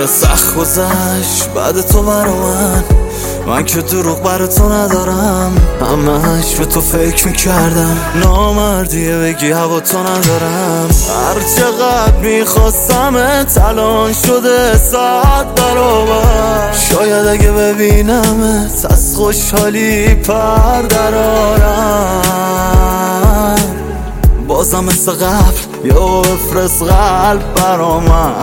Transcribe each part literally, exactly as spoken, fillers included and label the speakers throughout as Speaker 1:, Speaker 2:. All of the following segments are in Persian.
Speaker 1: خیلی سخت گذشت بعد تو برا من، من که دروغ برا تو ندارم، همش به تو فکر میکردم، نامردیه بگی هوا تو ندارم. هر چقدر میخواستم الان شده صد برابر، شاید اگه ببینمت از خوشحالی پر درارم. بازم مثل قبل یا بفرست قلب برا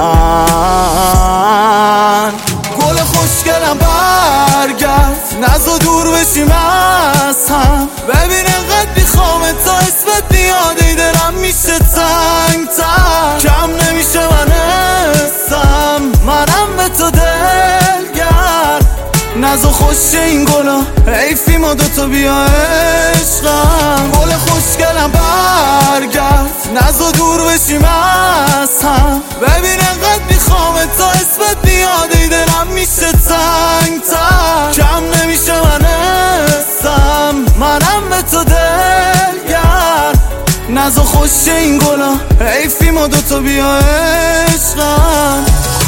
Speaker 1: من. گل خوشگلم برگرد، نزا دور بشیم از هم، ببین انقدر میخوامه تا اسمت بیاد ای دلم میشه تنگ تر، کم نمیشه من اسم، منم به تو دلگرد. نزا خوش این گلا حیفی ما دوتا بیا عشقم. گل خوشگلم برگرد، نزا دور بشیم از هم، ببین انقدر میخوامه تا اسمت بیاد ای دلم میشه تنگ تر، کم نمیشه من اسم، منم به تو دلگرد. نزا خوش این گلا حیفی ما دوتا بیا عشقم.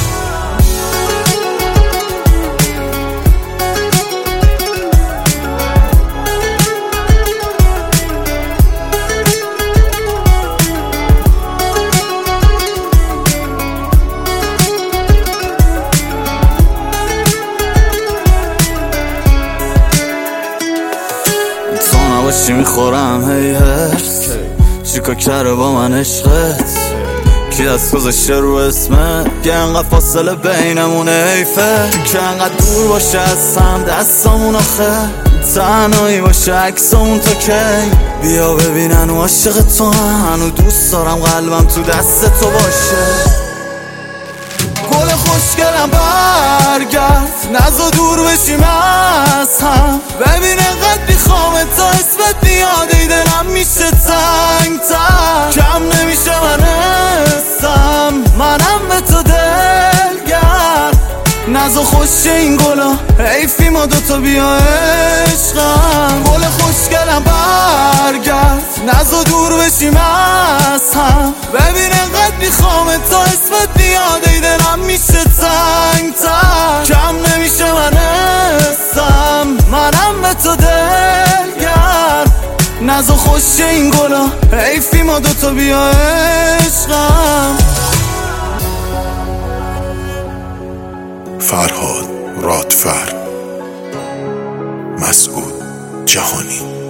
Speaker 1: چی میخورم هی هرس، چیکار کرده با من عشقت، کی دست گذاشته رو اسمت که انقدر فاصله بینمونه حیفه، که انقدر دور باشه از هم دستامون آخه، تنهایی باشه عکسامون تا کی، بیا ببینن و عاشق تو هنو دوست دارم قلبم تو دست تو باشه. گل خوشگلم برگرد، نزا دور بشیم از هم، ببین انقدر میخوامه تا اسمت بیاد ای دلم میشه تنگ تر، کم نمیشه من اسم، منم به تو دلگرد. نزا خوش این گلا حیفی ما دوتا بیا عشقم. گل خوشگلم برگرد، نزا دور بشیم از هم، ببین انقدر میخوامه تا اسمت بیاد ای دلم میشه تنگ تر، کم نمیشه من اسم، منم به تو دلگرد. نزا خوش این گلا حیفی ما دوتا بیا عشقم.
Speaker 2: فرهاد رادفر، مسعود جهانی.